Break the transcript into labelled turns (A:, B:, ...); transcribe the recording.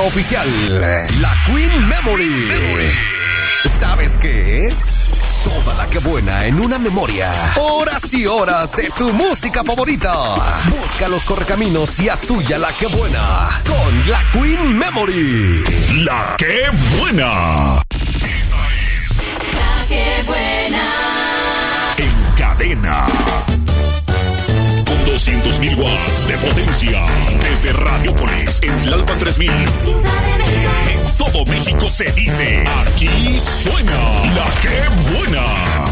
A: oficial, la Queen Memory. ¿Sabes qué es? Toda la que buena en una memoria. Horas y horas de tu música favorita. Busca los correcaminos y haz tuya la que buena con la Queen Memory.
B: La que buena.
C: Esta es la que buena.
B: En cadena. Con 200.000 watts de potencia. Desde Radiopolis en Tlalpan 3000. En todo México se dice, aquí suena la que buena.